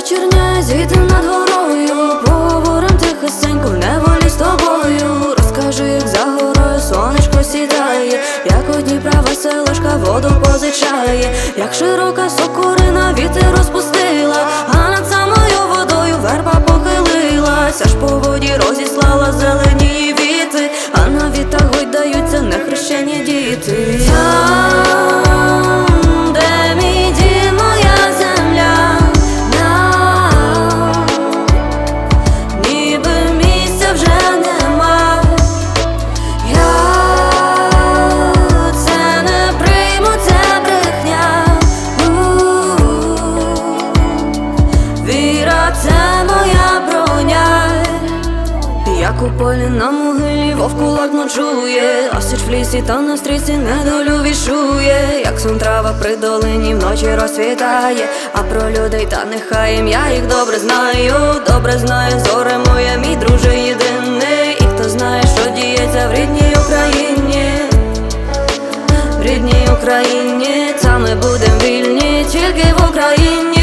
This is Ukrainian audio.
вечірня, зійти над горою, поговорим тихесенько в неволі з тобою. Розкажи, як за горою сонечко сідає, як у Дніпра веселушка воду позичає, як широка сокорина вітер розпустила, а над самою водою верба похилилась, аж по воді розіслала зелені віти, а на вітах гойдаються нехрещені діти. Як у полі на могилі вовкулак ночує, а сич в лісі та на стрічці недолю вішує, як сон трава при долині вночі розцвітає, а про людей та нехай ім'я їх добре знаю, зоре моє, мій друже єдиний. І хто знає, що діється в рідній Україні, в рідній Україні, та ми будем вільні тільки в Україні.